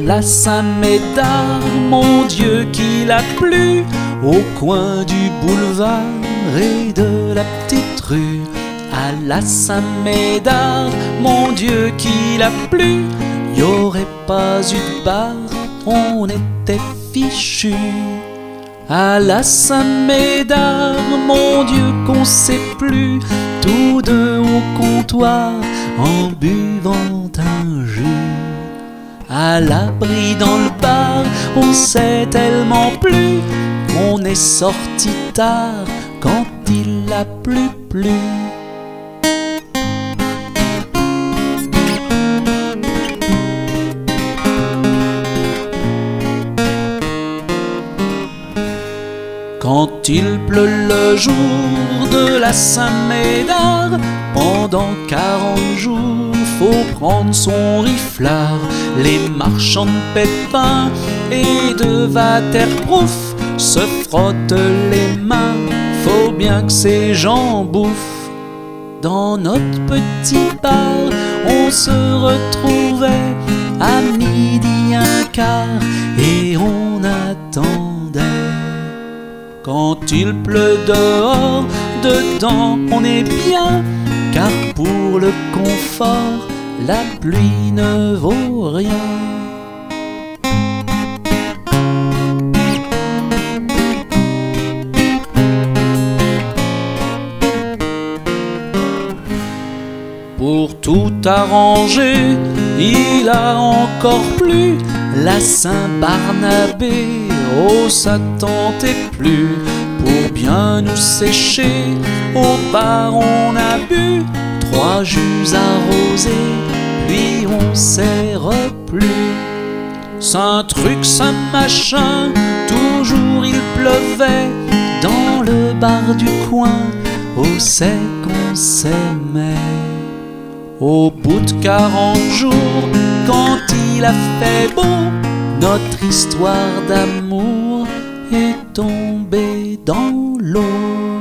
la Saint-Médard, mon Dieu qu'il a plu, au coin du boulevard et de la petite rue. À la Saint-Médard, mon Dieu qu'il a plu, y aurait pas eu de bar, on était fichus. À la Saint-Médard, mon Dieu qu'on sait plus, tous deux au comptoir en buvant un jus. À l'abri dans le bar, on s'est tellement plu qu'on est sorti tard quand il a plu. Quand il pleut le jour de la Saint-Médard, pendant 40 jours, faut prendre son riflard. Les marchands de pépins et de waterproof se frottent les mains, faut bien que ces gens bouffent. Dans notre petit bar, on se retrouvait à 12:15 et on attendait. Quand il pleut dehors, dedans on est bien, car pour le confort, la pluie ne vaut rien. Pour tout arranger, il a encore plu, la Saint-Barnabé, oh ça tentait plus. Pour bien nous sécher, au bar on a bu 3 jus arrosés, puis on s'est replu. Saint truc, saint machin, toujours il pleuvait dans le bar du coin, au sec on s'aimait. Au bout de 40 jours, quand il a fait beau, notre histoire d'amour est tombée dans l'eau.